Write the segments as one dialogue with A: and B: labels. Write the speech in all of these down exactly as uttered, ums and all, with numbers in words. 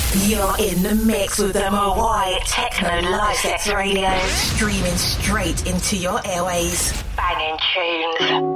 A: You're in the mix with the Mawai Techno Live Sets Radio, streaming straight into your airways. Banging tunes.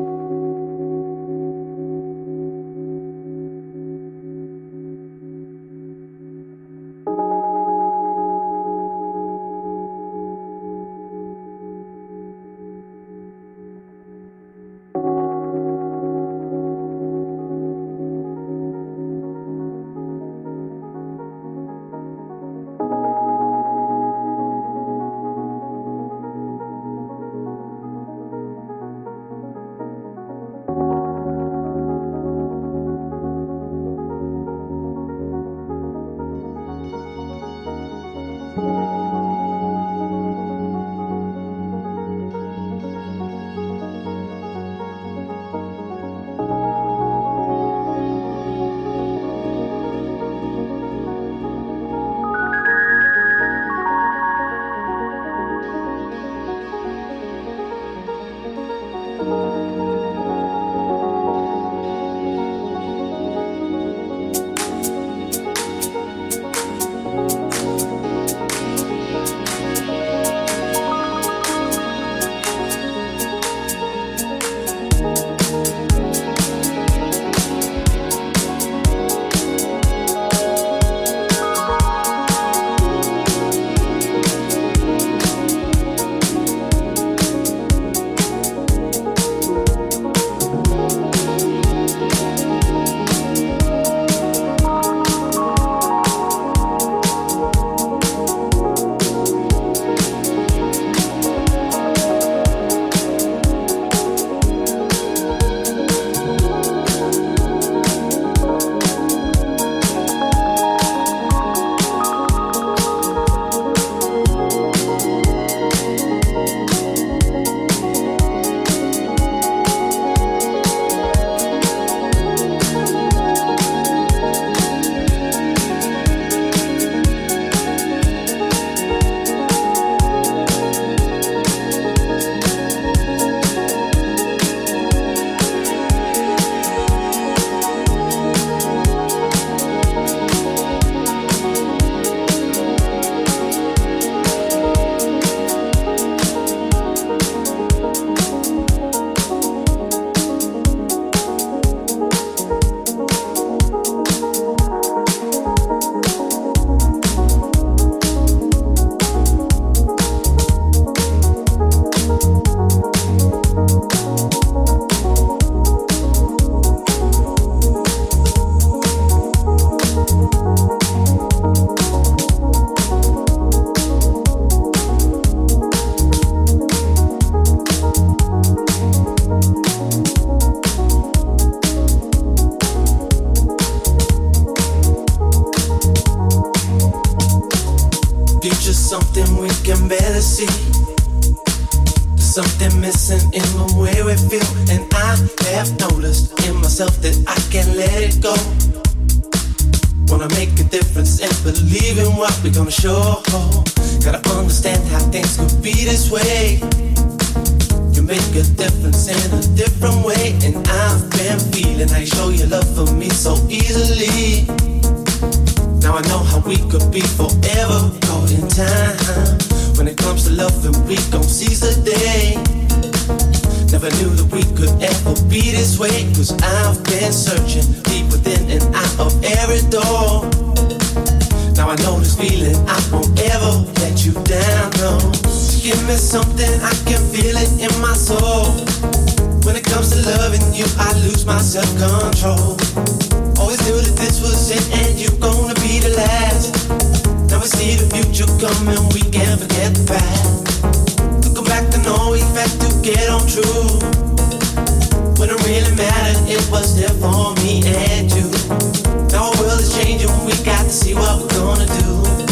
B: We're gonna show, gotta understand how things could be this way. You make a difference in a different way, and I've been feeling how you show your love for me so easily. Now I know how we could be forever caught in time. When it comes to loving, we gon' seize the day. Never knew that we could ever be this way, cause I've been searching deep within and out of every door. Now I know this feeling, I won't ever let you down, no. Give me something, I can feel it in my soul. When it comes to loving you, I lose my self-control. Always knew that this was it and you're gonna be the last. Now we see the future coming, we can't forget the past. Looking back to know we had to get on true. When it really mattered, it was there for me and you. Now our world is changing, we got to see what we're gonna do.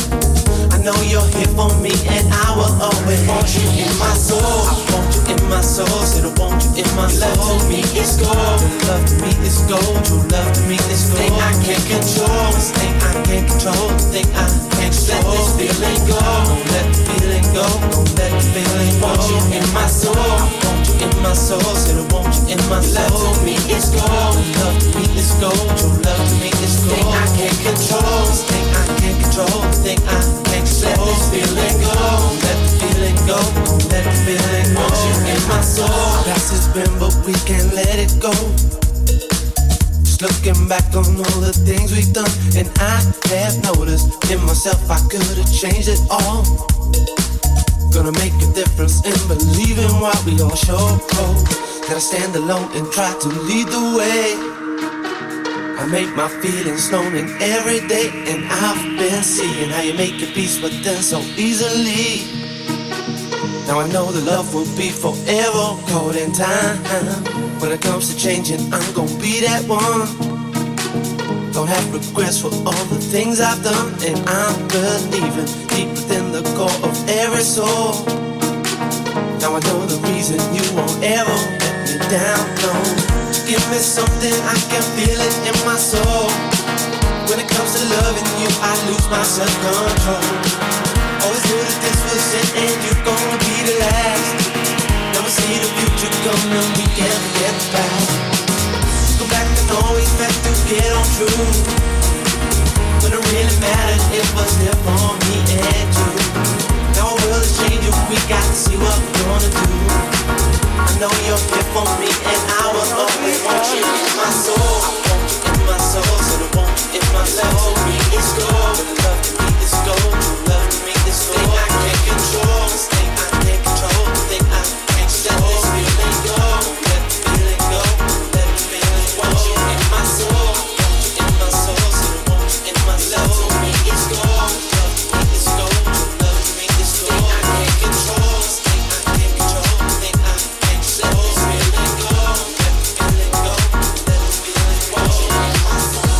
B: I know you're here for me and I will always want you in my soul. I want you in my soul, said I want you in my soul. Your love to me is gold, your love to me is gold. Your love to me is gold. Thing I can't control, this thing I can't control, this thing I can't let this feeling go. Don't let the feeling go, don't let the feeling go. Want you in my soul, I want you in my soul, said I want you in my soul. Your love to me is gold, your love to me is gold. Your love to me is gold. Thing I can't control, this thing I back on all the things we've done, and I have noticed in myself I could have changed it all. Gonna make a difference in believing what we all show. That I stand alone and try to lead the way. I make my feelings known in every day, and I've been seeing how you make your peace with them so easily. Now I know the love will be forever caught in time. When it comes to changing, I'm gonna be that one. Don't have regrets for all the things I've done, and I'm believing deep within the core of every soul. Now I know the reason you won't ever let me down, no. Give me something, I can feel it in my soul. When it comes to loving you, I lose my self-control. Always knew that this was it, and you're gonna be the last. Now we see the future coming, we can't forget the past. Go back and always back to get on true. When it really mattered, it was there for me and you. Now our world is changing, we got to see what we're gonna do. I know you're here for me, and I will always want you in my soul. I want you in my soul, so I want you in my soul. To me it's gold, love to me is gold. True love to me is gold. Thing I can't control, this thing I can't control, thing I can't let this feeling go. Let the feeling go, let the feeling go. Want you in my soul, want you in my soul, so I want you in my soul. Love to me is gold, love to me is gold. True love to me is gold. Thing I can't control, this thing I can't control, thing I can't let this feeling go. Let the feeling go, let the feeling go. Want you in my soul.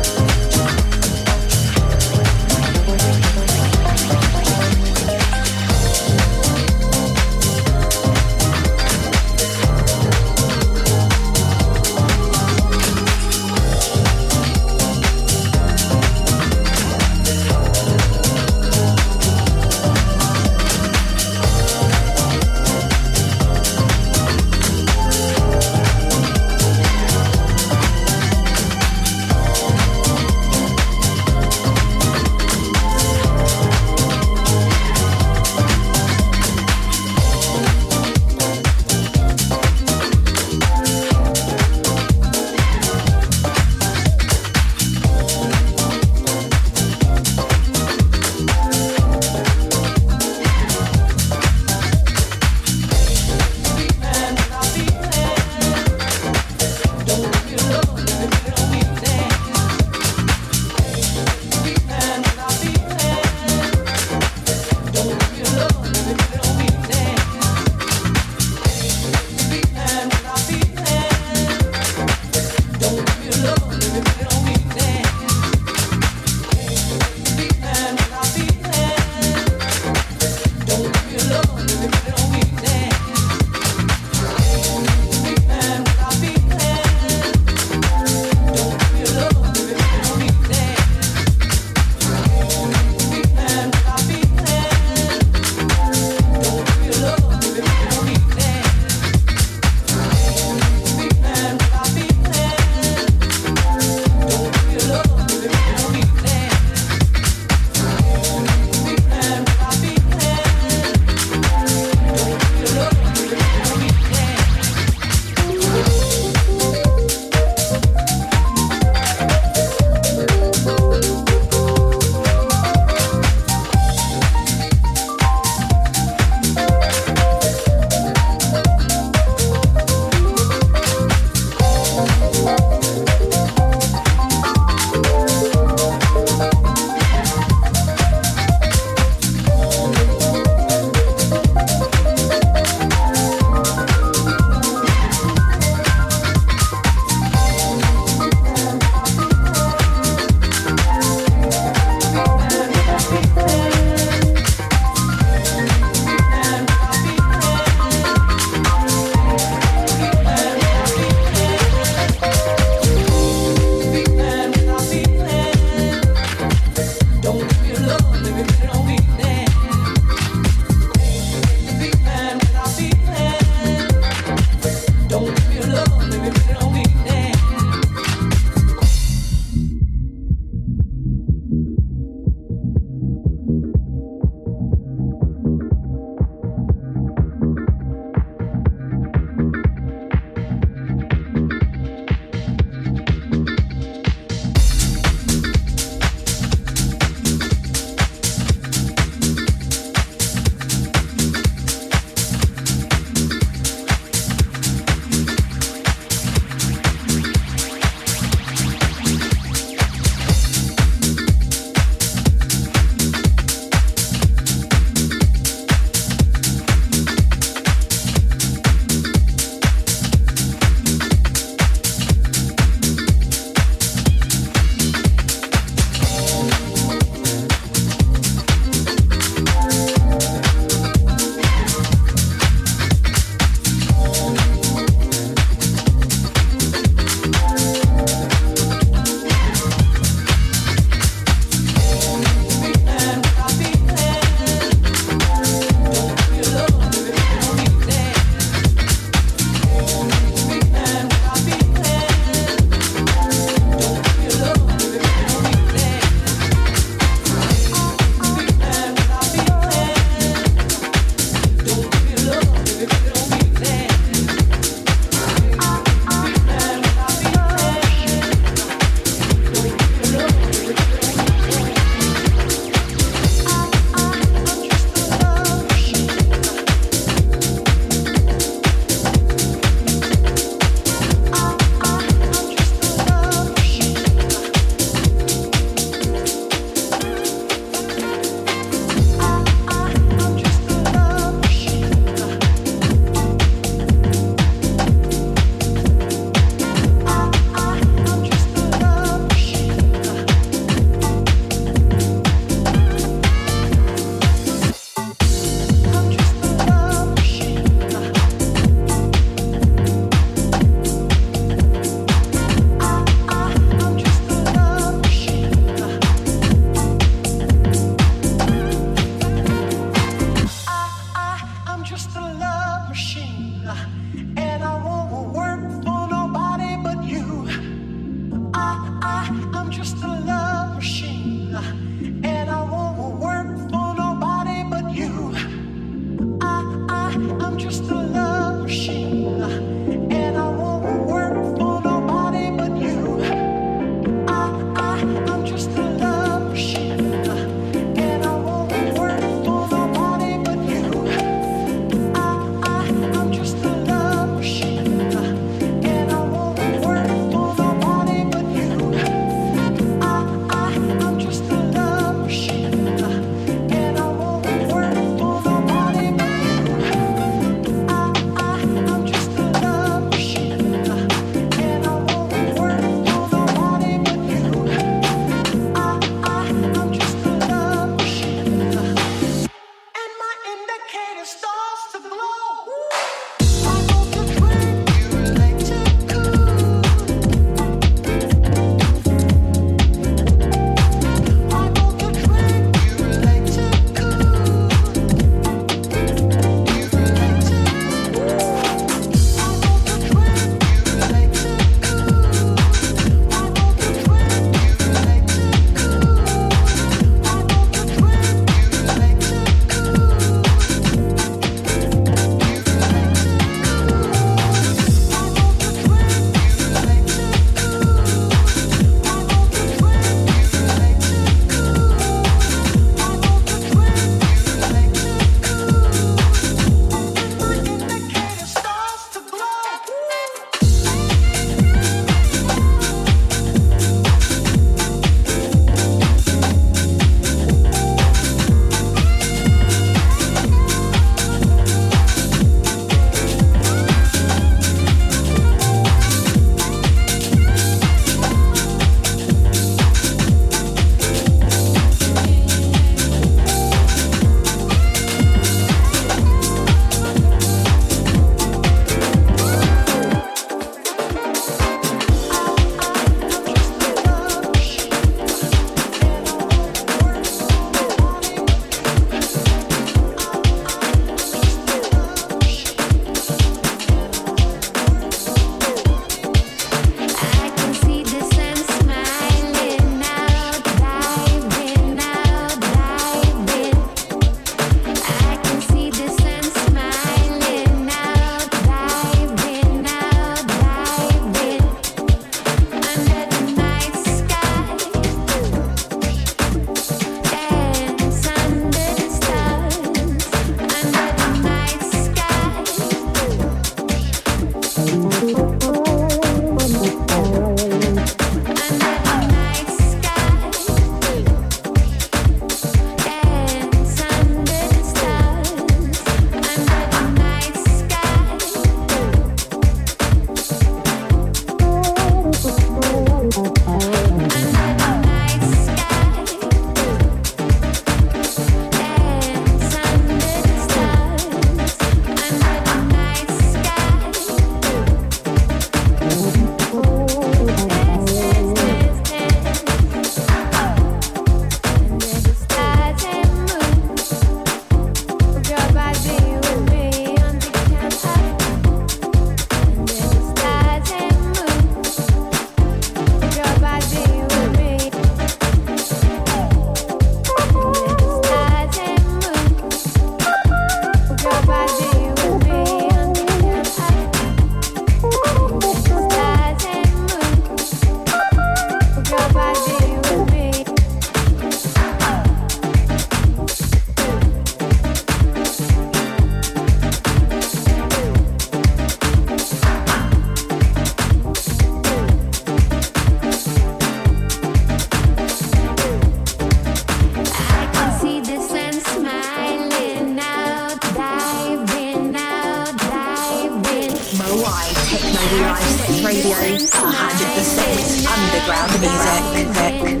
A: one hundred percent underground music.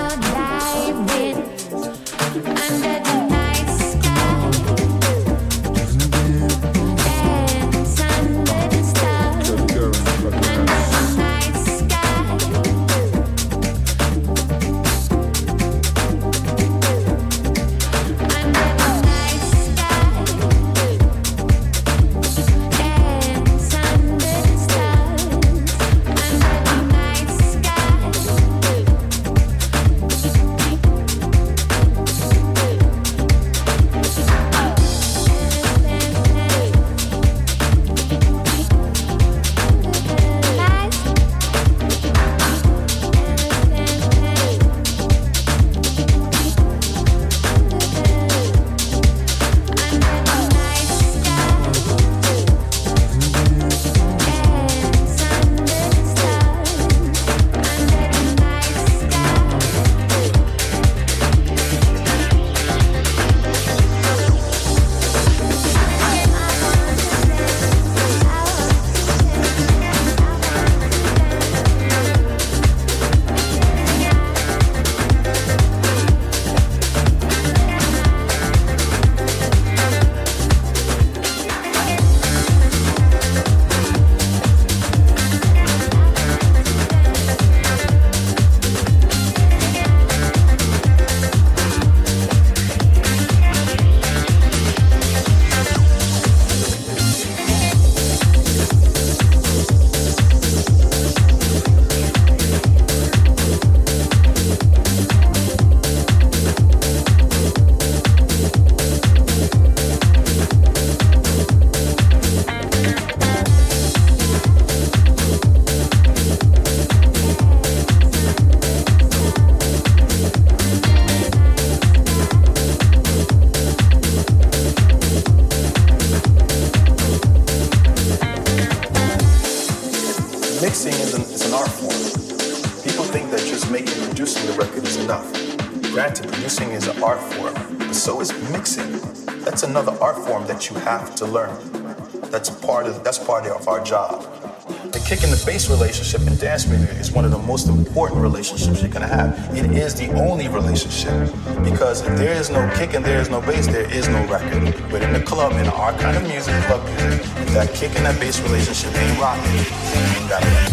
C: You have to learn. That's part of that's part of our job. The kick and the bass relationship in dance music is one of the most important relationships you're gonna have. It is the only relationship because if there is no kick and there is no bass, there is no record. But in the club, in our kind of music, club music, if that kick and that bass relationship ain't rocking, you ain't got it.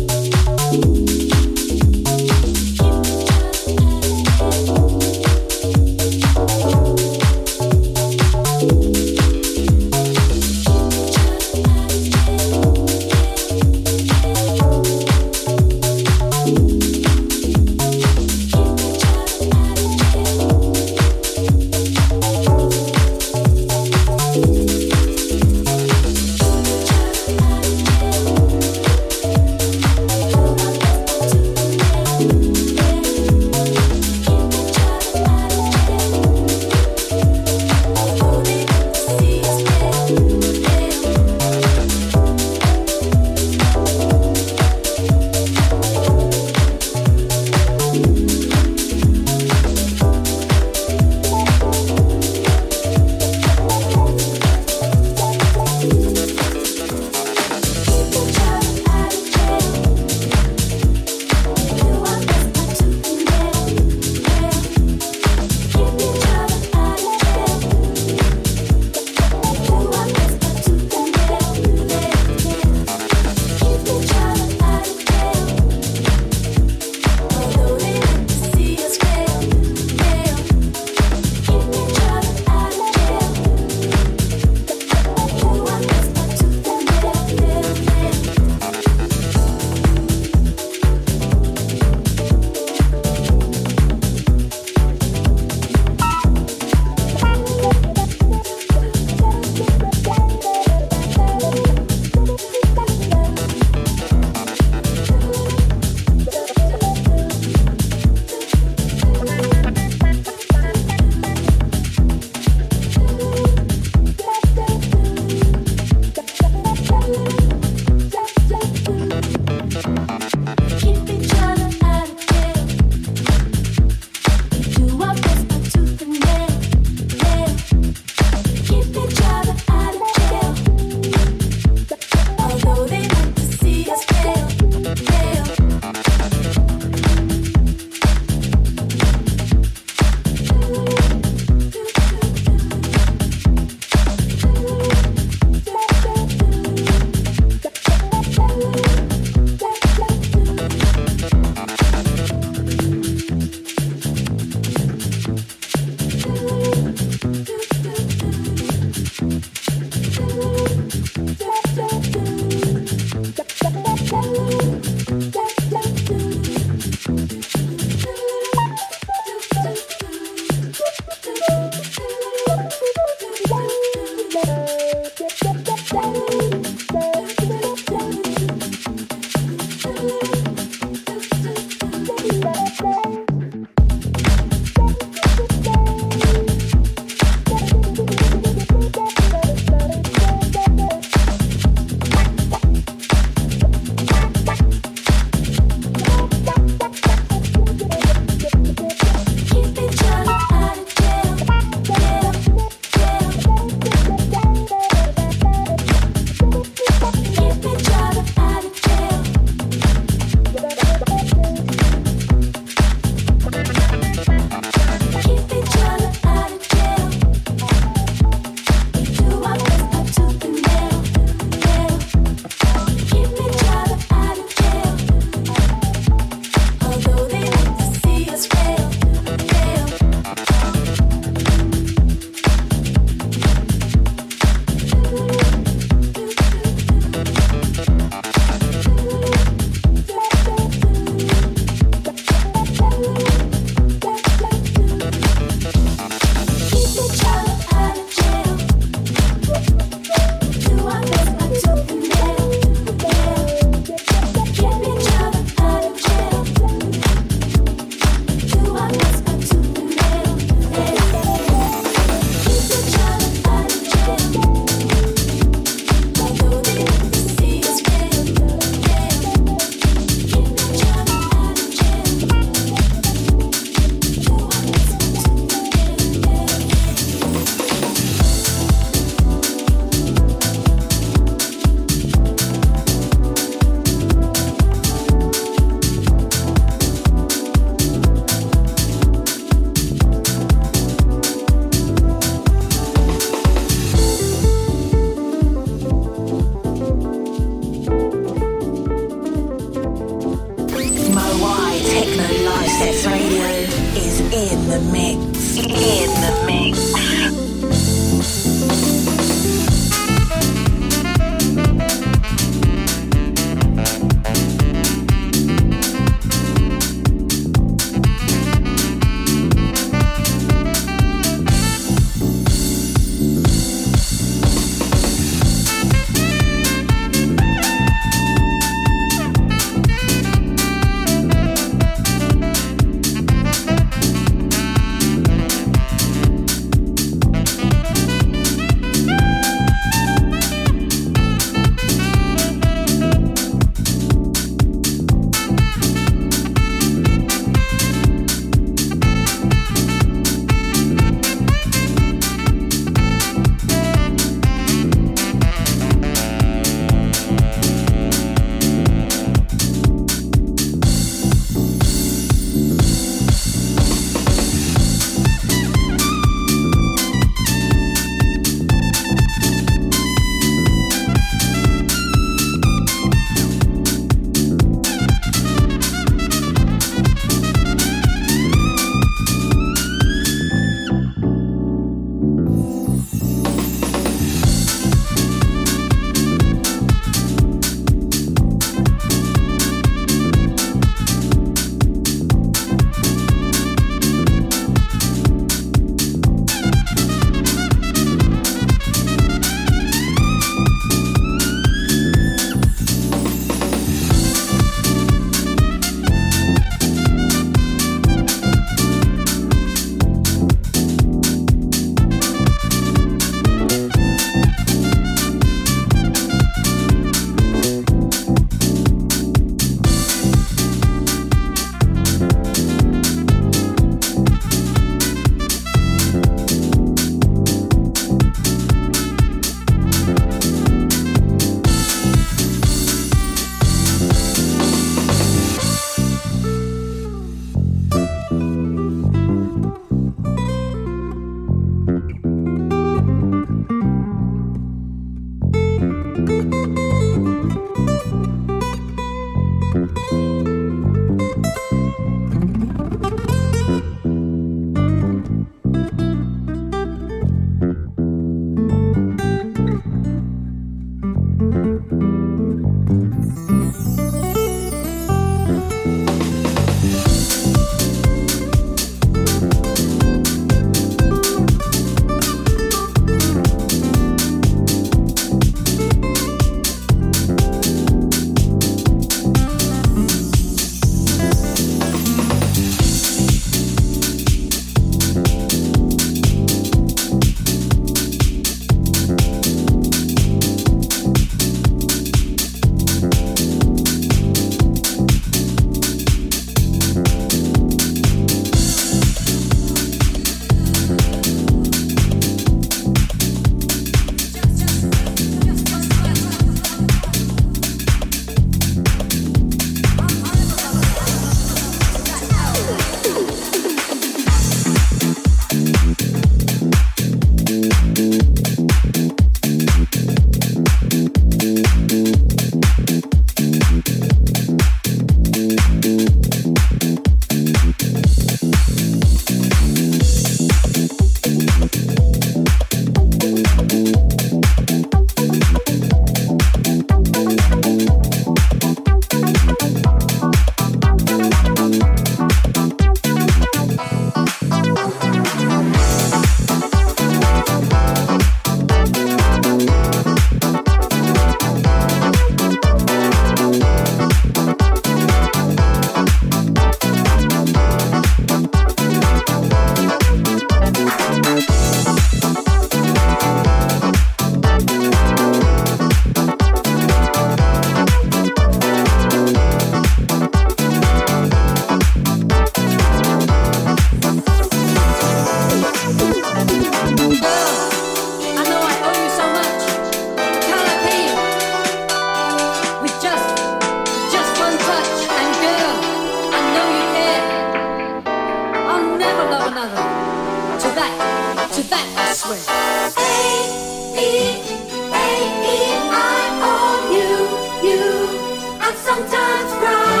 D: Sometimes cry.